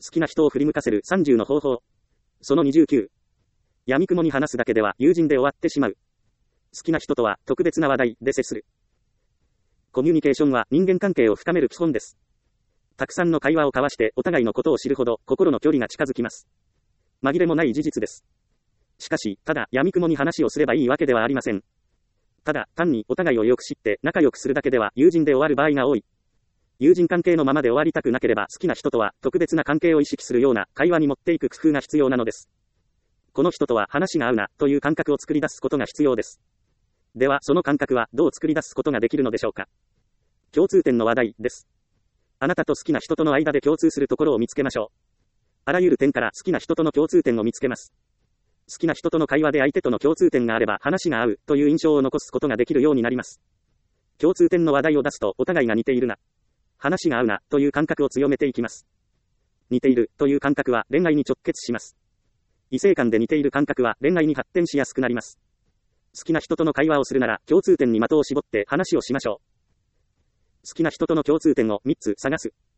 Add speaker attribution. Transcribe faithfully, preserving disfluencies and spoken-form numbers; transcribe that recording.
Speaker 1: きな人を振り向かせるさんじゅうの方法。そのにじゅうきゅう。闇雲に話すだけでは友人で終わってしまう。好きな人とは特別な話題で接する。コミュニケーションは人間関係を深める基本です。たくさんの会話を交わしてお互いのことを知るほど心の距離が近づきます。紛れもない事実です。しかし、ただ闇雲に話をすればいいわけではありません。ただ単にお互いをよく知って仲良くするだけでは友人で終わる場合が多い。友人関係のままで終わりたくなければ好きな人とは特別な関係を意識するような会話に持っていく工夫が必要なのです。この人とは話が合うなという感覚を作り出すことが必要です。ではその感覚はどう作り出すことができるのでしょうか。共通点の話題です。あなたと好きな人との間で共通するところを見つけましょう。あらゆる点から好きな人との共通点を見つけます。好きな人との会話で相手との共通点があれば話が合うという印象を残すことができるようになります。共通点の話題を出すとお互いが似ているな、話が合うなという感覚を強めていきます。似ているという感覚は恋愛に直結します。異性間で似ている感覚は恋愛に発展しやすくなります。好きな人との会話をするなら共通点に的を絞って話をしましょう。好きな人との共通点をみっつ探す。